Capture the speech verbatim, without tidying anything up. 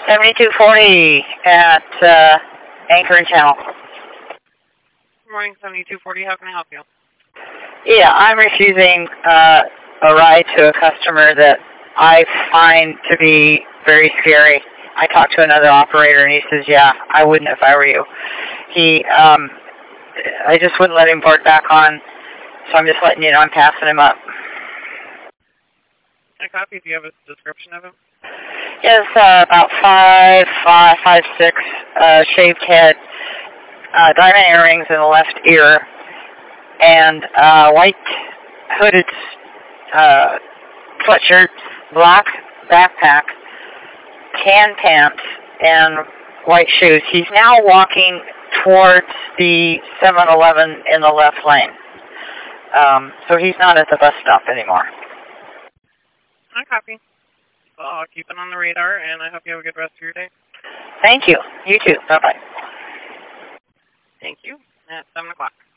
seventy-two forty at uh, Anchor and Channel. Good morning, seventy-two forty. How can I help you? Yeah, I'm refusing uh, a ride to a customer that I find to be very scary. I talked to another operator, and he says, yeah, I wouldn't if I were you. He, um, I just wouldn't let him board back on, so I'm just letting you know I'm passing him up. I copy. Do you have a description of him? Yes, uh, about five, five, five, six, uh, shaved head, uh, diamond earrings in the left ear, and uh, white hooded uh, sweatshirt, black backpack, tan pants, and white shoes. He's now walking towards the seven eleven in the left lane. Um, so he's not at the bus stop anymore. I copy. Well, I'll keep it on the radar, and I hope you have a good rest of your day. Thank you. You too. Bye-bye. Thank you. At seven o'clock.